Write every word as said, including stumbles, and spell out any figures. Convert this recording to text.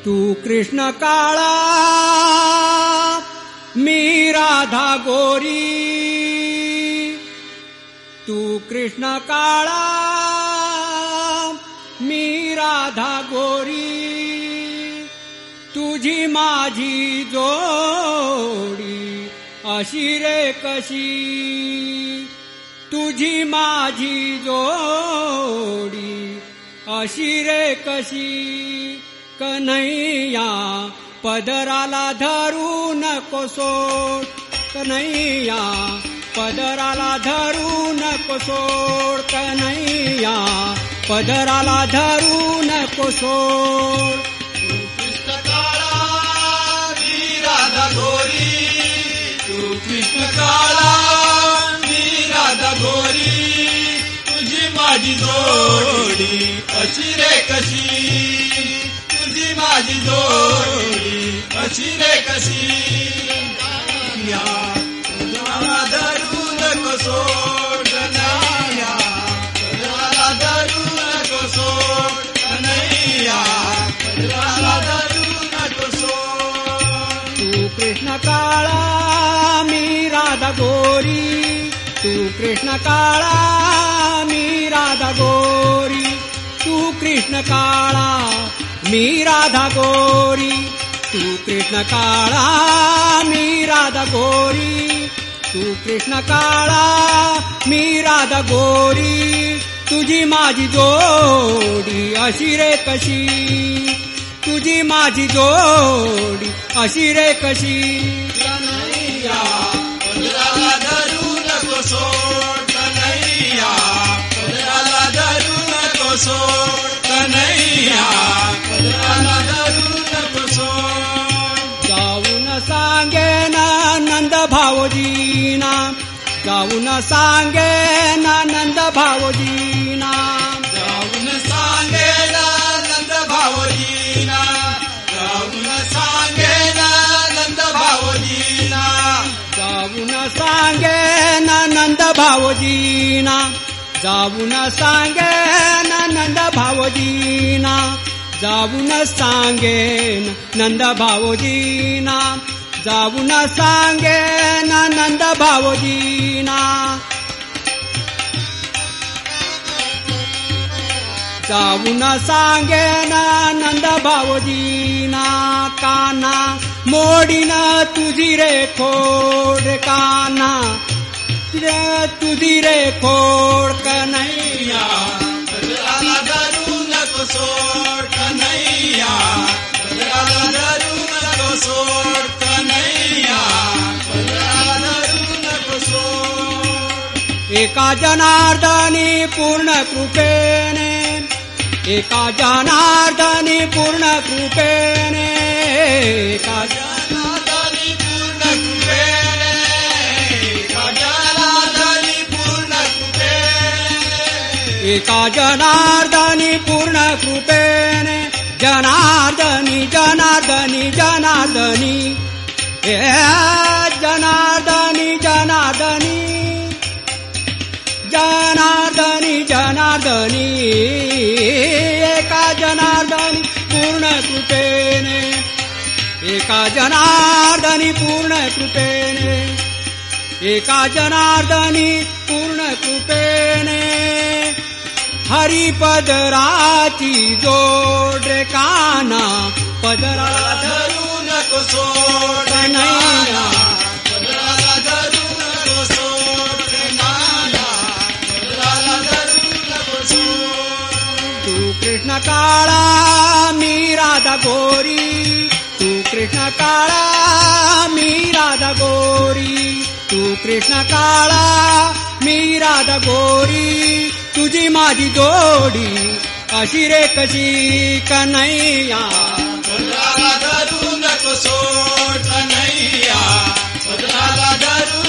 तू कृष्ण काळा मी राधा गोरी, तू कृष्ण काळा मी राधा गोरी, तुझी माझी जोडी अशी रे कशी, तुझी माझी जोडी अशी रे कशी, कन्हैया पदराला धरू नको सोड, कन्हैया पदराला धरू नको सोड, कन्हैया पदराला धरू नको सोड. तू कृष्ण काळा मी राधा गोरी, तू कृष्ण काळा मी राधा गोरी, तुझी माझी जोडी अशी रे कशी, तुझी माझी जोडी अशी रे कशी, पदराला धरू नको सोड, कन्हैया पदराला धरू नको सोड, कन्हैया पदराला धरू नको सोड. तू कृष्ण काळा मी राधा गोरी, तू कृष्ण काळा मी राधा गोरी, तू कृष्ण काळा मी राधा गोरी, तू कृष्ण काळा मी राधा गोरी, तू कृष्ण काळा मी राधा गोरी, तुझी माझी जोडी अशी रे कशी, तुझी माझी जोडी अशी रे कशी, कन्हैया पदराला धरू नको सोड, कन्हैया पदराला धरू नको सोड, कन्हैया पदराला धरू नको सोड. जाऊन सांगे ना नंद भावजीना, जाऊन सांगे ना नंद भावजीना, जाऊन सांगे ना नंद भावजीना, जाऊन सांगे ना नंद भावजीना, जाऊन सांगे ना नंद भावजीना, जाऊन सांगे ना नंद भावजीना, जाऊन सांगे नंद भावजीना, जाऊन सांगे ना नंद भावजीना, जाऊन सांगे ना नंद भावजीना, काना मोडीन तुझी रे खोड, काना तुझी रे खोड, कन्हैया पदराला धरू नको सोड, कन्हैया पदराला धरू नको सोड, कन्हैया पदराला धरू नको सोड. एका जनार्दनी पूर्ण कृपेने, एका जनार्दनी पूर्ण कृपेने, एका जनार्दनी पूर्ण कृपेने, एका जनार्दनी पूर्ण कृपेने, एका जनार्दनी पूर्ण कृपेने, जनार्दनी जनार्दनी जनार्दनी, हे जनार्दनी जनार्दनी जनार्दनी जनार्दनी, एका जनार्दनी पूर्ण कृपेने, एका जनार्दनी पूर्ण कृपेने, एका जनार्दनी पूर्ण कृपेने, हरिपदराची जोड रे काना पदराला धरू नको सोड, कन्हैया पदराला धरू नको सोड, कन्हैया पदराला धरू नको सोड. तू कृष्ण काळा मी राधा गोरी, तू कृष्ण काळा मी राधा गोरी, तू कृष्ण काळा मी राधा गोरी, तुझी माझी जोडी अशी रे कशी, कन्हैया पदराला धरू नको सोड, कन्हैया पदराला धरू